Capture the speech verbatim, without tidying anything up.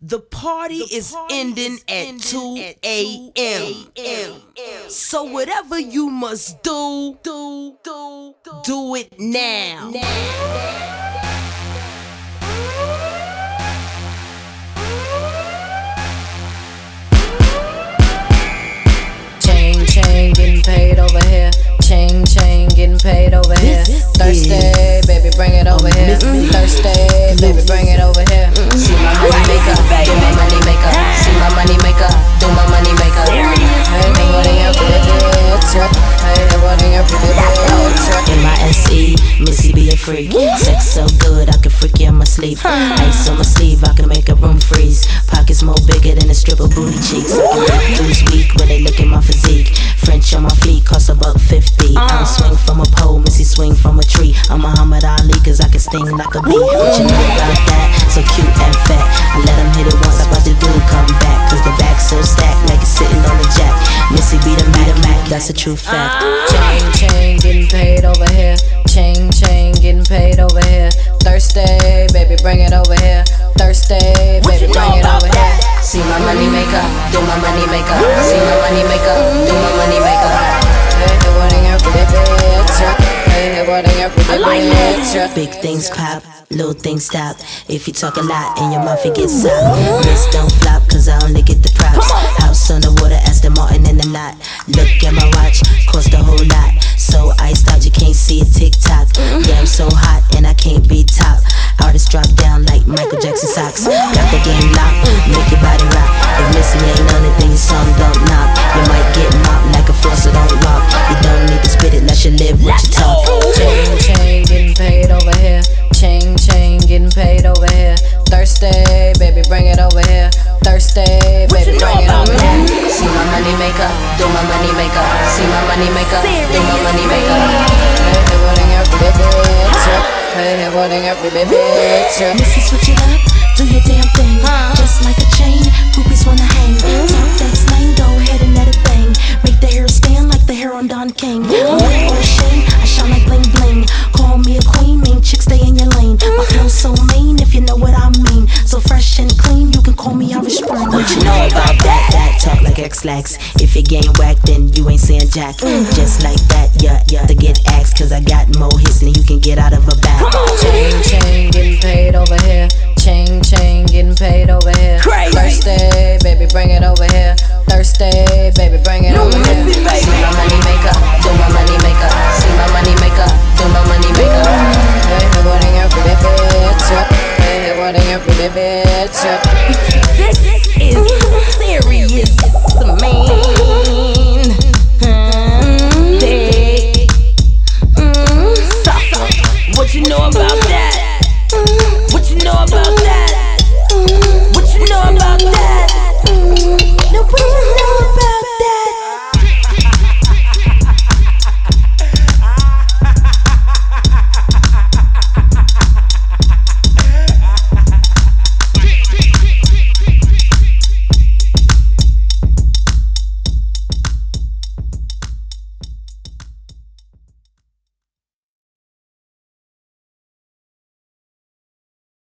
The party the is party ending is at two a m So whatever you must do, do, do, do, do it now. now. Chain, chain, getting paid over here. Chain, chain, getting paid over here. Thursday, baby, bring it over here. Thursday, baby, bring it over here. See my money maker, do my money maker. See my money maker, do my money maker. Hey, what in your pretty bitch? Hey, what in your pretty bitch? M I S E, Missy be a freak. Sex so good, I can freak you in my sleep. Ice on my sleeve, I can make a room freeze. Pockets more bigger than a strip of booty cheeks. I can lose weak when they look at my physique. French on my fleet, cost about fifty. I don't swing from a pole, Missy swing from a tree. I'm Muhammad Ali, cause I can sting like a bee. What you know about that? So cute and fat. I let him hit it once, I about to do come back. Cause the back's so stacked, like it's sitting on the jack. Missy be the Mac, Mac, that's a true fact. Chain, chain, getting paid over here. Chain, chain, getting paid over here. Thursday, baby, bring it over here. Thursday, baby, bring it over here. See my money maker, do my money maker. See my money maker, do my money maker. Hey, what in your pretty bitch? Hey, what in your pretty bitch? Big things pop, little things stop. If you talk a lot and your mouth it gets soft. This don't flop cause I only get the props. House on the water, Aston Martin in the lot. Look at my watch, cost a whole lot. So iced out you can't see a TikTok. Yeah, I'm so hot and I can't be top. Artists drop down like Michael Jackson socks. Got the game locked, make your body rock. If Missy ain't on it then your song don't knock. You might get mopped like a flosser don't walk. You don't need to spit it, let you live what you talk. Chain, chain, getting paid over here. Chain, chain, getting paid over here. Thursday, baby, bring it over here. Thursday, baby, bring it over here. See my money maker, do my money maker. See my money maker, do my money maker. Hey, what in your pretty bitch? Hey, what in your pretty bitch? Missy, switch it up, do your damn thing. Just like a chain, groupies wanna hang. Talk that slang, go ahead and let it bang. Make the hair stand like the hair on Don King. Away or shame, I shine like bling bling. Call me a queen, mean chick, stay in your lane. My flow's so mean, if you know what I mean. So fresh and clean, you can call me Irish Spring. What you know about that? That talk like X-Lax. If you game whack, then you ain't saying jack. Just like that, yeah, yeah. To get axed, cause I got more hits than you can get out of a bag. Chain, chain, getting paid over here. Chain, chain, getting paid over here. Thursday, baby, bring it over here. Thursday, baby, bring it over here. See my money maker, do my money maker. See my money maker, do my money maker. Hey, what in your pretty bitch? Hey, what in your pretty bitch? This is serious, man. Mm, big. Mm, suffer. What you know about